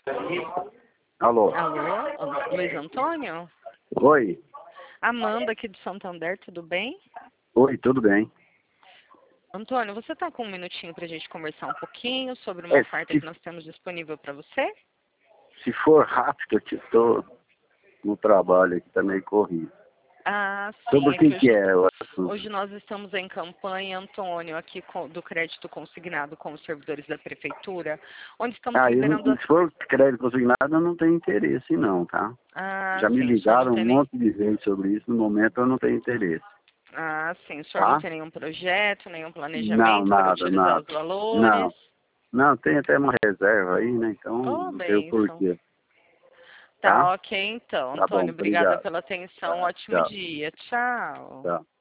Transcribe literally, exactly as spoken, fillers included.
Alô? Alô, Luiz Antônio? Oi. Amanda aqui de Santander, tudo bem? Oi, tudo bem? Antônio, você está com um minutinho para a gente conversar um pouquinho sobre uma É, oferta se, que nós temos disponível para você? se for rápido, eu estou no trabalho aqui, tá meio corrido. Ah, sim, Sobre o é que, que que hoje, é o assunto? hoje nós estamos em campanha, Antônio, aqui com- do crédito consignado com os servidores da prefeitura, onde estamos Ah, eu liberando não, as... se for crédito consignado, eu não tenho interesse não, tá? Ah, Já me sim, o senhor não ligaram um tem nem... monte de vezes sobre isso, no momento eu não tenho interesse, Ah, sim, o senhor não tá? tem nenhum projeto, nenhum Não, planejamento para nada, utilizar nada. os valores? Não, não, tem até uma reserva aí, né? Então Oh, não sei o bênção. porquê, tá? Tá, ok então. Tá bom, Antônio, obrigada obrigado. pela atenção. Ótimo Tchau, dia. Tchau. tchau.